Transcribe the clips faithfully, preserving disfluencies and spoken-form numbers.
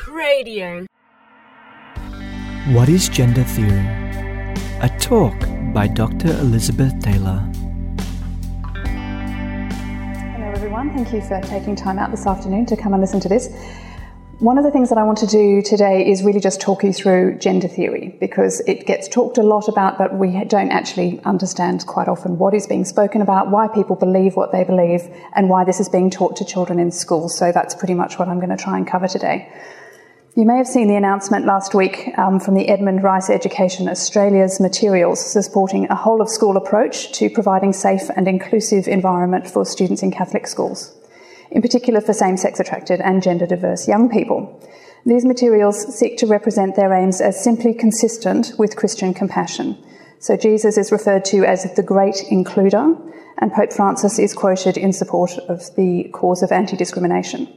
Talk Radio. What is gender theory? A talk by Doctor Elizabeth Taylor. Hello everyone, thank you for taking time out this afternoon to come and listen to this. One of the things that I want to do today is really just talk you through gender theory, because it gets talked a lot about, but we don't actually understand quite often what is being spoken about, why people believe what they believe, and why this is being taught to children in schools. So that's pretty much what I'm going to try and cover today. You may have seen the announcement last week um, from the Edmund Rice Education Australia's materials supporting a whole-of-school approach to providing safe and inclusive environment for students in Catholic schools, in particular for same-sex attracted and gender-diverse young people. These materials seek to represent their aims as simply consistent with Christian compassion. So Jesus is referred to as the great includer, and Pope Francis is quoted in support of the cause of anti-discrimination.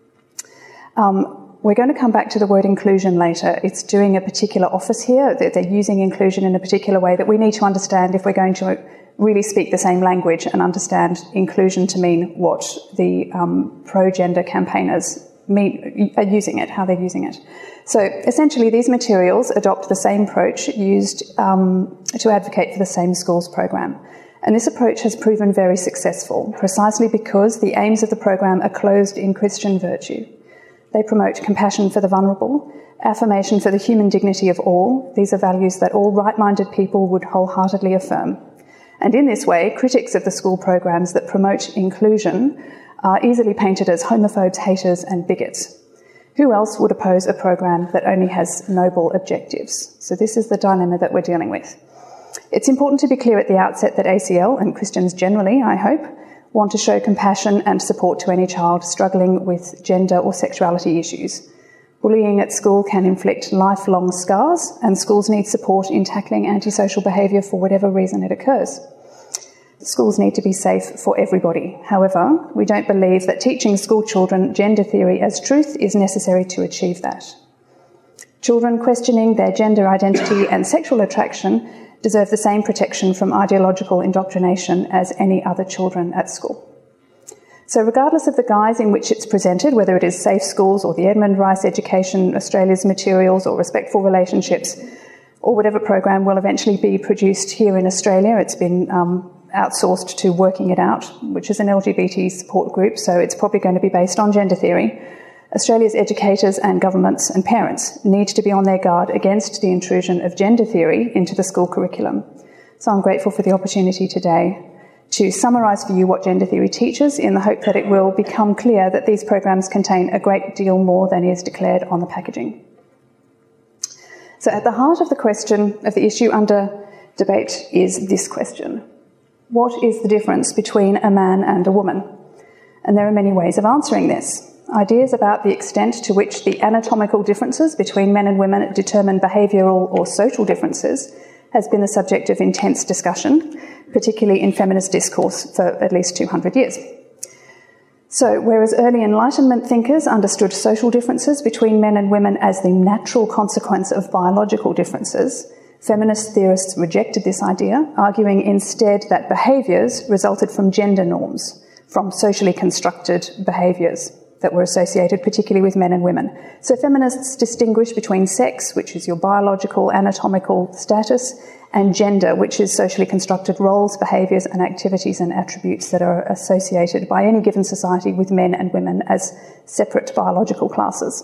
Um, We're going to come back to the word inclusion later. It's doing a particular office here. They're using inclusion in a particular way that we need to understand if we're going to really speak the same language and understand inclusion to mean what the um, pro-gender campaigners mean, are using it, how they're using it. So essentially these materials adopt the same approach used um, to advocate for the Same Schools program. And this approach has proven very successful, precisely because the aims of the program are clothed in Christian virtue. They promote compassion for the vulnerable, affirmation for the human dignity of all. These are values that all right-minded people would wholeheartedly affirm. And in this way, critics of the school programs that promote inclusion are easily painted as homophobes, haters, and bigots. Who else would oppose a program that only has noble objectives? So this is the dilemma that we're dealing with. It's important to be clear at the outset that A C L, and Christians generally, I hope, want to show compassion and support to any child struggling with gender or sexuality issues. Bullying at school can inflict lifelong scars, and schools need support in tackling antisocial behaviour for whatever reason it occurs. Schools need to be safe for everybody. However, we don't believe that teaching school children gender theory as truth is necessary to achieve that. Children questioning their gender identity and sexual attraction deserve the same protection from ideological indoctrination as any other children at school. So regardless of the guise in which it's presented, whether it is Safe Schools or the Edmund Rice Education Australia's materials or Respectful Relationships, or whatever program will eventually be produced here in Australia, it's been um, outsourced to Working It Out, which is an L G B T support group, so it's probably going to be based on gender theory. Australia's educators and governments and parents need to be on their guard against the intrusion of gender theory into the school curriculum. So I'm grateful for the opportunity today to summarise for you what gender theory teaches, in the hope that it will become clear that these programs contain a great deal more than is declared on the packaging. So at the heart of the question of the issue under debate is this question: what is the difference between a man and a woman? And there are many ways of answering this. Ideas about the extent to which the anatomical differences between men and women determine behavioural or social differences has been the subject of intense discussion, particularly in feminist discourse for at least two hundred years. So, whereas early Enlightenment thinkers understood social differences between men and women as the natural consequence of biological differences, feminist theorists rejected this idea, arguing instead that behaviours resulted from gender norms, from socially constructed behaviours that were associated particularly with men and women. So feminists distinguish between sex, which is your biological, anatomical status, and gender, which is socially constructed roles, behaviours, and activities and attributes that are associated by any given society with men and women as separate biological classes.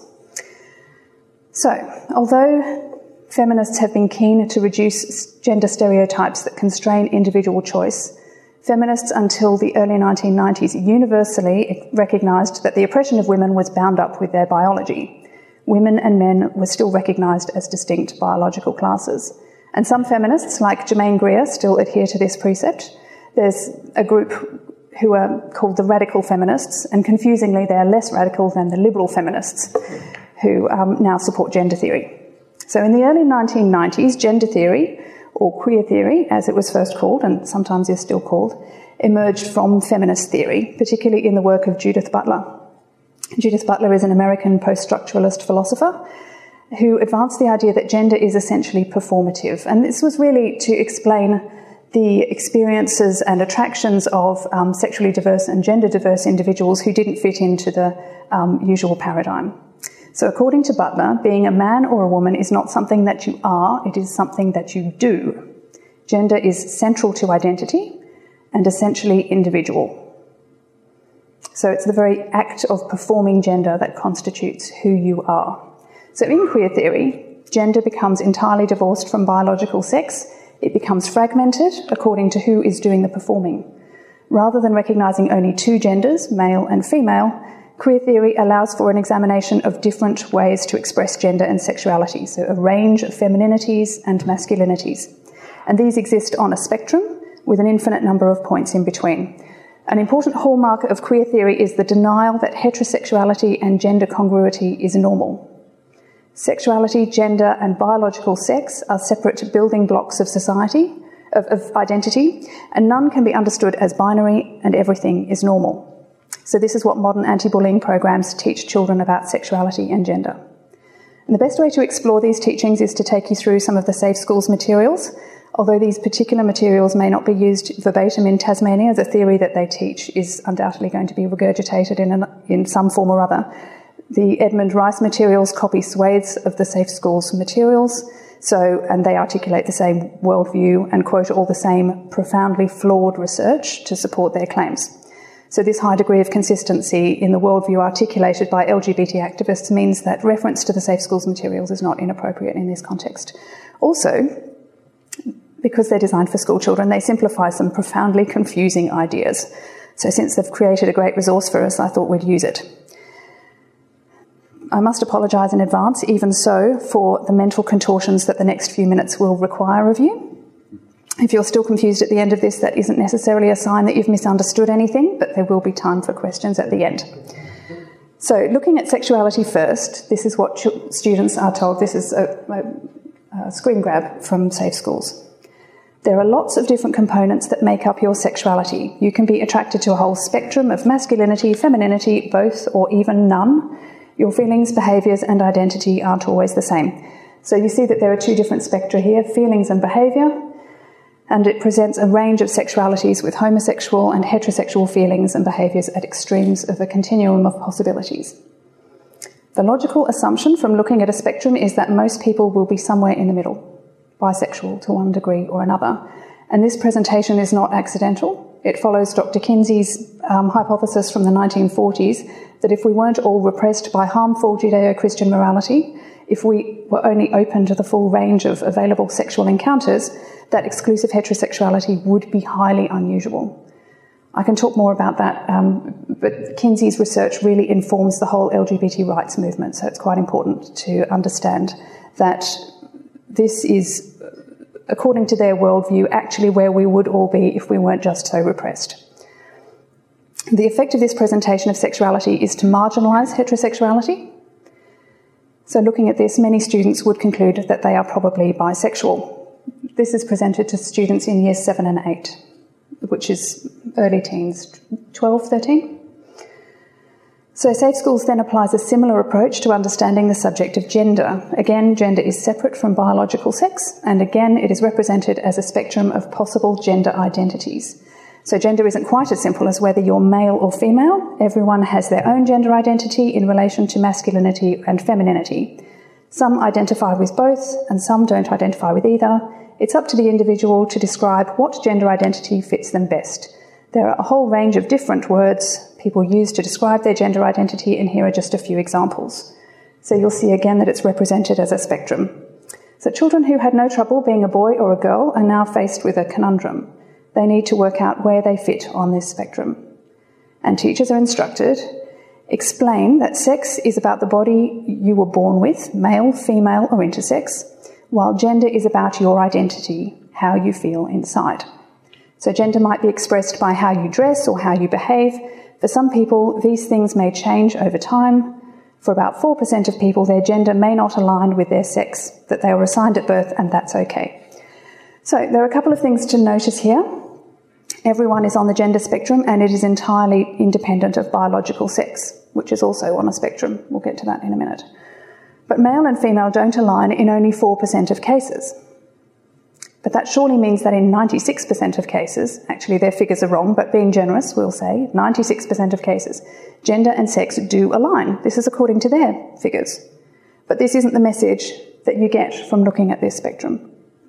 So, although feminists have been keen to reduce gender stereotypes that constrain individual choice, feminists until the early nineteen nineties universally recognised that the oppression of women was bound up with their biology. Women and men were still recognised as distinct biological classes. And some feminists, like Germaine Greer, still adhere to this precept. There's a group who are called the radical feminists, and confusingly they are less radical than the liberal feminists, who um, now support gender theory. So in the early nineteen nineties, gender theory, or queer theory, as it was first called, and sometimes is still called, emerged from feminist theory, particularly in the work of Judith Butler. Judith Butler is an American post-structuralist philosopher who advanced the idea that gender is essentially performative. And this was really to explain the experiences and attractions of um, sexually diverse and gender diverse individuals who didn't fit into the um, usual paradigm. So according to Butler, being a man or a woman is not something that you are, it is something that you do. Gender is central to identity and essentially individual. So it's the very act of performing gender that constitutes who you are. So in queer theory, gender becomes entirely divorced from biological sex. It becomes fragmented according to who is doing the performing. Rather than recognising only two genders, male and female, queer theory allows for an examination of different ways to express gender and sexuality, so a range of femininities and masculinities. And these exist on a spectrum with an infinite number of points in between. An important hallmark of queer theory is the denial that heterosexuality and gender congruity is normal. Sexuality, gender, and biological sex are separate building blocks of society, of, of identity, and none can be understood as binary, and everything is normal. So this is what modern anti-bullying programs teach children about sexuality and gender. And the best way to explore these teachings is to take you through some of the Safe Schools materials. Although these particular materials may not be used verbatim in Tasmania, the theory that they teach is undoubtedly going to be regurgitated in, an, in some form or other. The Edmund Rice materials copy swathes of the Safe Schools materials, so, and they articulate the same worldview and quote all the same profoundly flawed research to support their claims. So this high degree of consistency in the worldview articulated by L G B T activists means that reference to the Safe Schools materials is not inappropriate in this context. Also, because they're designed for school children, they simplify some profoundly confusing ideas. So since they've created a great resource for us, I thought we'd use it. I must apologise in advance, even so, for the mental contortions that the next few minutes will require of you. If you're still confused at the end of this, that isn't necessarily a sign that you've misunderstood anything, but there will be time for questions at the end. So looking at sexuality first, this is what ch- students are told. This is a, a, a screen grab from Safe Schools. There are lots of different components that make up your sexuality. You can be attracted to a whole spectrum of masculinity, femininity, both or even none. Your feelings, behaviours and identity aren't always the same. So you see that there are two different spectra here, feelings and behaviour, and it presents a range of sexualities with homosexual and heterosexual feelings and behaviours at extremes of a continuum of possibilities. The logical assumption from looking at a spectrum is that most people will be somewhere in the middle, bisexual to one degree or another. And this presentation is not accidental. It follows Doctor Kinsey's um, hypothesis from the nineteen forties that if we weren't all repressed by harmful Judeo-Christian morality, if we were only open to the full range of available sexual encounters, that exclusive heterosexuality would be highly unusual. I can talk more about that, um, but Kinsey's research really informs the whole L G B T rights movement, so it's quite important to understand that this is, according to their worldview, actually where we would all be if we weren't just so repressed. The effect of this presentation of sexuality is to marginalise heterosexuality. So looking at this, many students would conclude that they are probably bisexual. This is presented to students in years seven and eight, which is early teens, twelve, thirteen. So Safe Schools then applies a similar approach to understanding the subject of gender. Again, gender is separate from biological sex, and again, it is represented as a spectrum of possible gender identities. So gender isn't quite as simple as whether you're male or female. Everyone has their own gender identity in relation to masculinity and femininity. Some identify with both, and some don't identify with either. It's up to the individual to describe what gender identity fits them best. There are a whole range of different words people use to describe their gender identity, and here are just a few examples. So you'll see again that it's represented as a spectrum. So children who had no trouble being a boy or a girl are now faced with a conundrum. They need to work out where they fit on this spectrum. And teachers are instructed, explain that sex is about the body you were born with, male, female or intersex, while gender is about your identity, how you feel inside. So gender might be expressed by how you dress or how you behave. For some people, these things may change over time. For about four percent of people, their gender may not align with their sex that they were assigned at birth, and that's okay. So there are a couple of things to notice here. Everyone is on the gender spectrum, and it is entirely independent of biological sex, which is also on a spectrum. We'll get to that in a minute. But male and female don't align in only four percent of cases. But that surely means that in ninety-six percent of cases, actually their figures are wrong, but being generous, we'll say ninety-six percent of cases, gender and sex do align. This is according to their figures. But this isn't the message that you get from looking at this spectrum.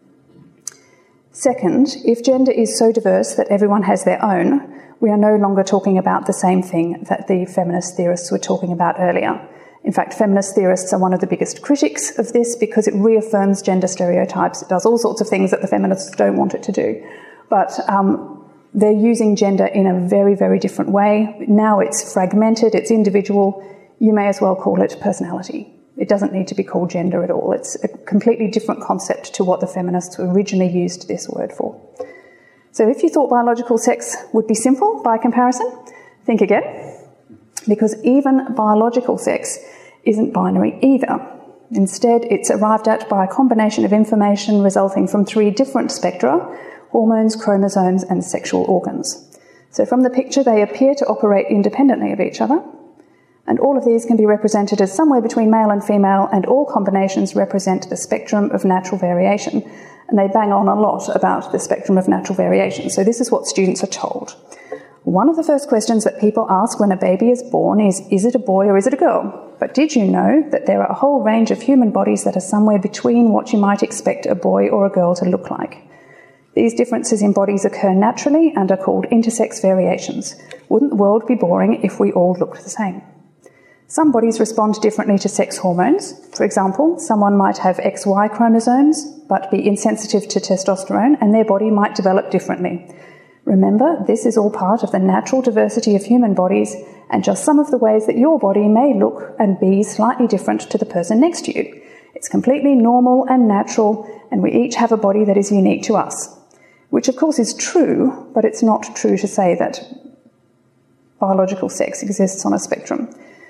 Second, if gender is so diverse that everyone has their own, we are no longer talking about the same thing that the feminist theorists were talking about earlier. In fact, feminist theorists are one of the biggest critics of this because it reaffirms gender stereotypes. It does all sorts of things that the feminists don't want it to do. But um, they're using gender in a very, very different way. Now it's fragmented, it's individual. You may as well call it personality. It doesn't need to be called gender at all. It's a completely different concept to what the feminists originally used this word for. So if you thought biological sex would be simple by comparison, think again. Because even biological sex isn't binary either. Instead, it's arrived at by a combination of information resulting from three different spectra: hormones, chromosomes, and sexual organs. So from the picture, they appear to operate independently of each other, and all of these can be represented as somewhere between male and female, and all combinations represent the spectrum of natural variation. And they bang on a lot about the spectrum of natural variation. So this is what students are told. One of the first questions that people ask when a baby is born is, is it a boy or is it a girl? But did you know that there are a whole range of human bodies that are somewhere between what you might expect a boy or a girl to look like? These differences in bodies occur naturally and are called intersex variations. Wouldn't the world be boring if we all looked the same? Some bodies respond differently to sex hormones. For example, someone might have X Y chromosomes but be insensitive to testosterone, and their body might develop differently. Remember, this is all part of the natural diversity of human bodies and just some of the ways that your body may look and be slightly different to the person next to you. It's completely normal and natural, and we each have a body that is unique to us, which of course is true, but it's not true to say that biological sex exists on a spectrum.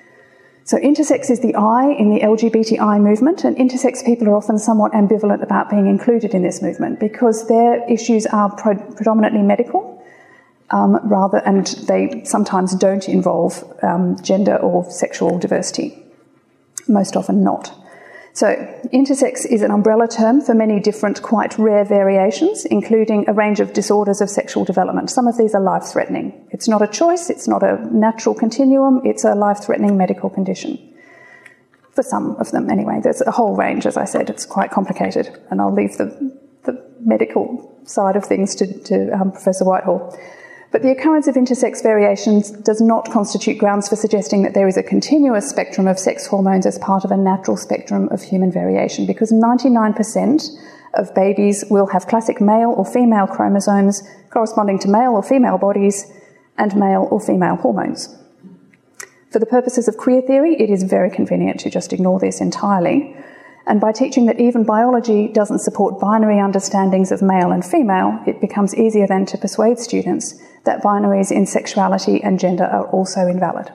So intersex is the I in the L G B T I movement, and intersex people are often somewhat ambivalent about being included in this movement because their issues are pro- predominantly medical, um, rather, and they sometimes don't involve um, gender or sexual diversity, most often not. So intersex is an umbrella term for many different, quite rare variations, including a range of disorders of sexual development. Some of these are life-threatening. It's not a choice, it's not a natural continuum, it's a life-threatening medical condition. For some of them, anyway. There's a whole range, as I said. It's quite complicated, and I'll leave the, the medical side of things to, to um, Professor Whitehall. But the occurrence of intersex variations does not constitute grounds for suggesting that there is a continuous spectrum of sex hormones as part of a natural spectrum of human variation, because ninety-nine percent of babies will have classic male or female chromosomes corresponding to male or female bodies and male or female hormones. For the purposes of queer theory, it is very convenient to just ignore this entirely. And by teaching that even biology doesn't support binary understandings of male and female, it becomes easier then to persuade students that binaries in sexuality and gender are also invalid.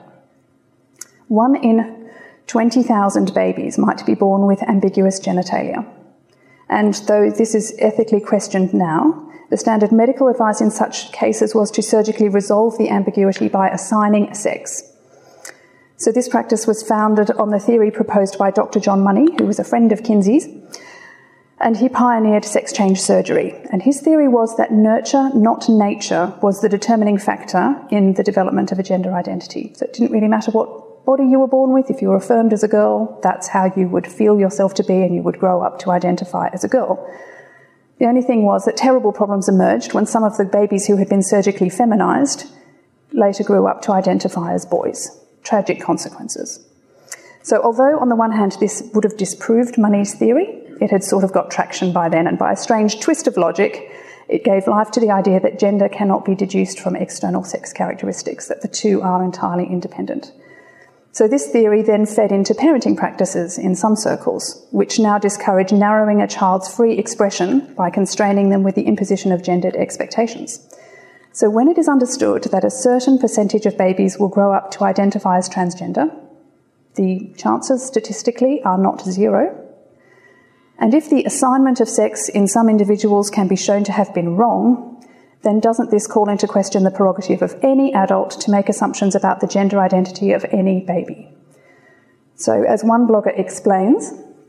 One in twenty thousand babies might be born with ambiguous genitalia. And though this is ethically questioned now, the standard medical advice in such cases was to surgically resolve the ambiguity by assigning a sex. So this practice was founded on the theory proposed by Doctor John Money, who was a friend of Kinsey's, and he pioneered sex change surgery. And his theory was that nurture, not nature, was the determining factor in the development of a gender identity. So it didn't really matter what body you were born with. If you were affirmed as a girl, that's how you would feel yourself to be, and you would grow up to identify as a girl. The only thing was that terrible problems emerged when some of the babies who had been surgically feminized later grew up to identify as boys. Tragic consequences. So although on the one hand this would have disproved Money's theory, it had sort of got traction by then, and by a strange twist of logic, it gave life to the idea that gender cannot be deduced from external sex characteristics, that the two are entirely independent. So this theory then fed into parenting practices in some circles, which now discourage narrowing a child's free expression by constraining them with the imposition of gendered expectations. So when it is understood that a certain percentage of babies will grow up to identify as transgender, the chances statistically are not zero. And if the assignment of sex in some individuals can be shown to have been wrong, then doesn't this call into question the prerogative of any adult to make assumptions about the gender identity of any baby? So as one blogger explains,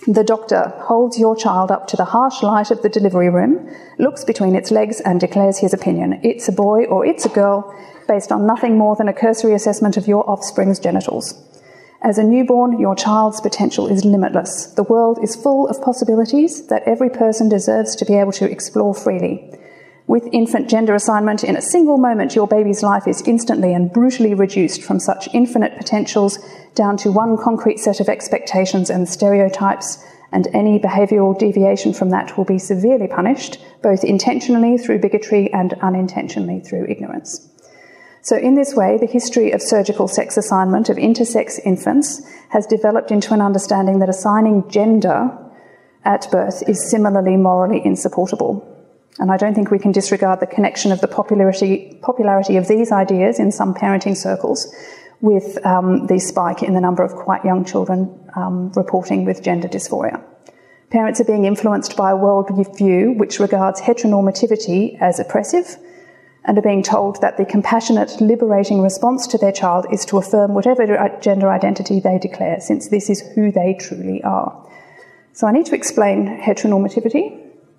The doctor holds your child up to the harsh light of the delivery room, looks between its legs and declares his opinion. It's a boy or it's a girl, based on nothing more than a cursory assessment of your offspring's genitals. As a newborn, your child's potential is limitless. The world is full of possibilities that every person deserves to be able to explore freely. With infant gender assignment, in a single moment, your baby's life is instantly and brutally reduced from such infinite potentials down to one concrete set of expectations and stereotypes, and any behavioural deviation from that will be severely punished, both intentionally through bigotry and unintentionally through ignorance. So in this way, the history of surgical sex assignment of intersex infants has developed into an understanding that assigning gender at birth is similarly morally insupportable. And I don't think we can disregard the connection of the popularity, popularity of these ideas in some parenting circles with um, the spike in the number of quite young children um, reporting with gender dysphoria. Parents are being influenced by a worldview which regards heteronormativity as oppressive, and are being told that the compassionate, liberating response to their child is to affirm whatever gender identity they declare, since this is who they truly are. So I need to explain heteronormativity.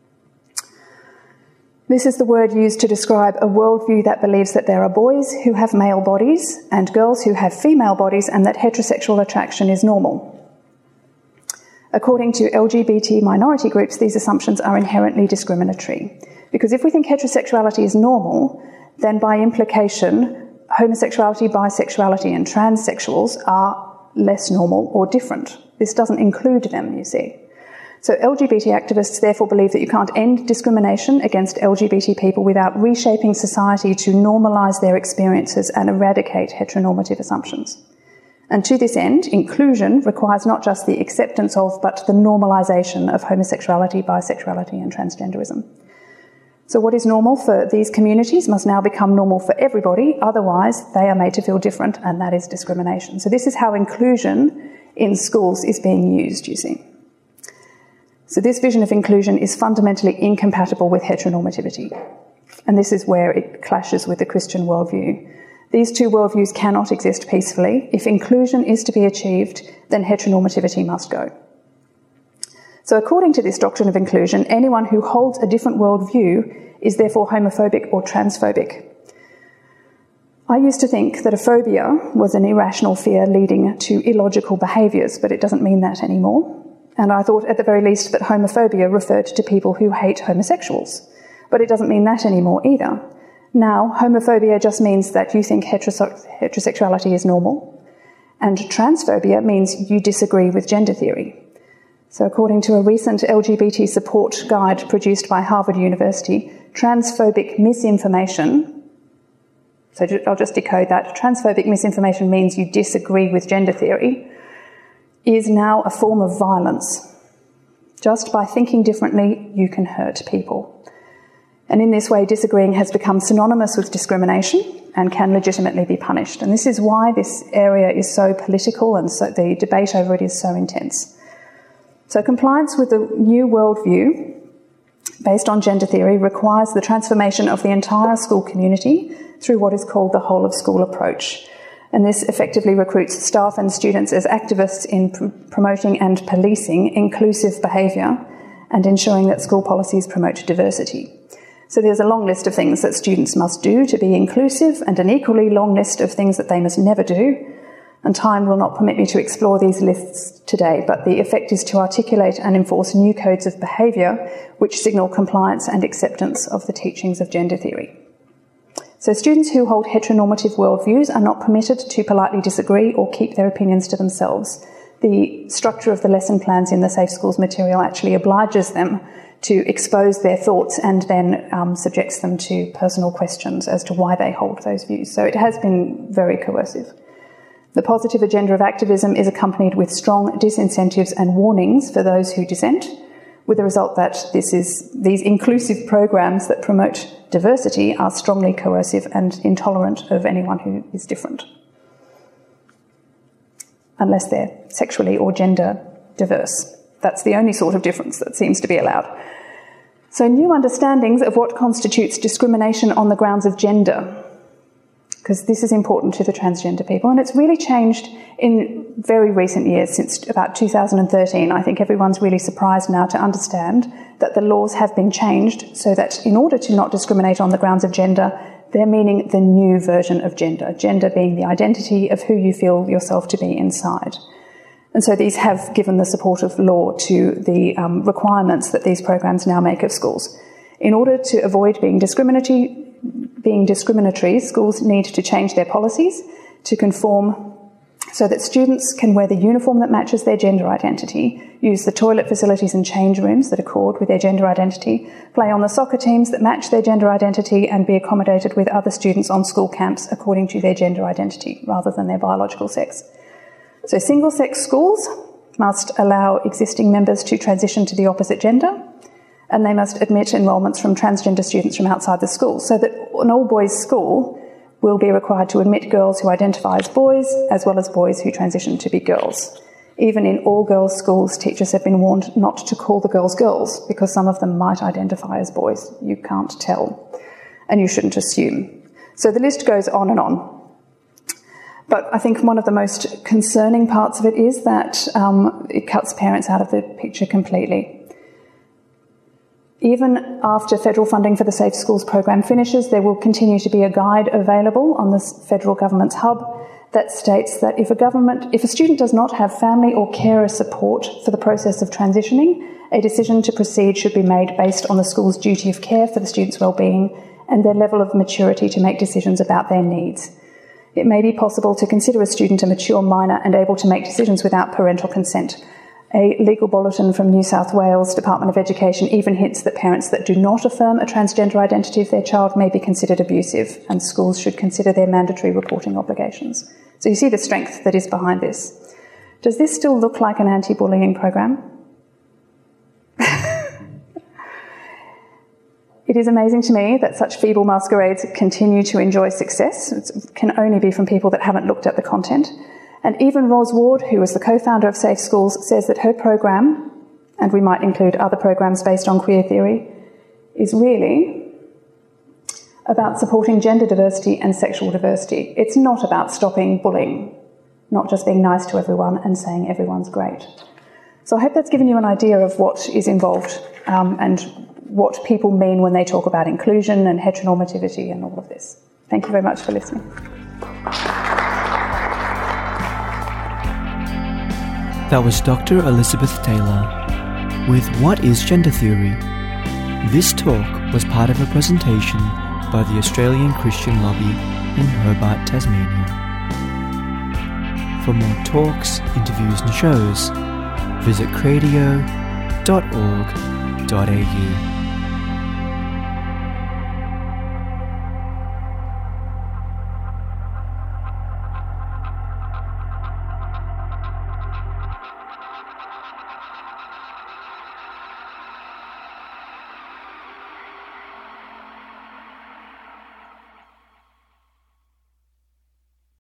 This is the word used to describe a worldview that believes that there are boys who have male bodies and girls who have female bodies, and that heterosexual attraction is normal. According to L G B T minority groups, these assumptions are inherently discriminatory. Because if we think heterosexuality is normal, then by implication, homosexuality, bisexuality and transsexuals are less normal or different. This doesn't include them, you see. So L G B T activists therefore believe that you can't end discrimination against L G B T people without reshaping society to normalise their experiences and eradicate heteronormative assumptions. And to this end, inclusion requires not just the acceptance of, but the normalisation of homosexuality, bisexuality and transgenderism. So what is normal for these communities must now become normal for everybody, otherwise they are made to feel different, and that is discrimination. So this is how inclusion in schools is being used, you see. So this vision of inclusion is fundamentally incompatible with heteronormativity, and this is where it clashes with the Christian worldview. These two worldviews cannot exist peacefully. If inclusion is to be achieved, then heteronormativity must go. So according to this doctrine of inclusion, anyone who holds a different worldview is therefore homophobic or transphobic. I used to think that a phobia was an irrational fear leading to illogical behaviours, but it doesn't mean that anymore. And I thought at the very least that homophobia referred to people who hate homosexuals, but it doesn't mean that anymore either. Now, homophobia just means that you think heterose- heterosexuality is normal, and transphobia means you disagree with gender theory. So according to a recent L G B T support guide produced by Harvard University, transphobic misinformation, so I'll just decode that, transphobic misinformation means you disagree with gender theory, is now a form of violence. Just by thinking differently, you can hurt people. And in this way, disagreeing has become synonymous with discrimination and can legitimately be punished. And this is why this area is so political and so the debate over it is so intense. So compliance with the new worldview based on gender theory requires the transformation of the entire school community through what is called the whole of school approach. And this effectively recruits staff and students as activists in pr- promoting and policing inclusive behaviour and ensuring that school policies promote diversity. So there's a long list of things that students must do to be inclusive, and an equally long list of things that they must never do. And time will not permit me to explore these lists today, but the effect is to articulate and enforce new codes of behaviour which signal compliance and acceptance of the teachings of gender theory. So students who hold heteronormative worldviews are not permitted to politely disagree or keep their opinions to themselves. The structure of the lesson plans in the Safe Schools material actually obliges them to expose their thoughts and then um, subjects them to personal questions as to why they hold those views. So it has been very coercive. The positive agenda of activism is accompanied with strong disincentives and warnings for those who dissent, with the result that this is, these inclusive programs that promote diversity are strongly coercive and intolerant of anyone who is different, unless they're sexually or gender diverse. That's the only sort of difference that seems to be allowed. So new understandings of what constitutes discrimination on the grounds of gender because this is important to the transgender people. And it's really changed in very recent years, since about two thousand thirteen. I think everyone's really surprised now to understand that the laws have been changed so that in order to not discriminate on the grounds of gender, they're meaning the new version of gender, gender being the identity of who you feel yourself to be inside. And so these have given the support of law to the um, requirements that these programs now make of schools. In order to avoid being discriminatory, being discriminatory, schools need to change their policies to conform so that students can wear the uniform that matches their gender identity, use the toilet facilities and change rooms that accord with their gender identity, play on the soccer teams that match their gender identity, and be accommodated with other students on school camps according to their gender identity rather than their biological sex. So single-sex schools must allow existing members to transition to the opposite gender, and they must admit enrolments from transgender students from outside the school, so that an all-boys school will be required to admit girls who identify as boys, as well as boys who transition to be girls. Even in all-girls schools, teachers have been warned not to call the girls girls, because some of them might identify as boys. You can't tell, and you shouldn't assume. So the list goes on and on. But I think one of the most concerning parts of it is that um, it cuts parents out of the picture completely. Even after federal funding for the Safe Schools program finishes, there will continue to be a guide available on the federal government's hub that states that if a government, if a student does not have family or carer support for the process of transitioning, a decision to proceed should be made based on the school's duty of care for the student's well-being and their level of maturity to make decisions about their needs. It may be possible to consider a student a mature minor and able to make decisions without parental consent. A legal bulletin from New South Wales Department of Education even hints that parents that do not affirm a transgender identity of their child may be considered abusive, and schools should consider their mandatory reporting obligations. So you see the strength that is behind this. Does this still look like an anti-bullying program? It is amazing to me that such feeble masquerades continue to enjoy success. It can only be from people that haven't looked at the content. And even Ros Ward, who was the co-founder of Safe Schools, says that her program, and we might include other programs based on queer theory, is really about supporting gender diversity and sexual diversity. It's not about stopping bullying, not just being nice to everyone and saying everyone's great. So I hope that's given you an idea of what is involved um, and what people mean when they talk about inclusion and heteronormativity and all of this. Thank you very much for listening. That was Doctor Elizabeth Taylor with What is Gender Theory? This talk was part of a presentation by the Australian Christian Lobby in Hobart, Tasmania. For more talks, interviews and shows, visit cradio dot org dot a u.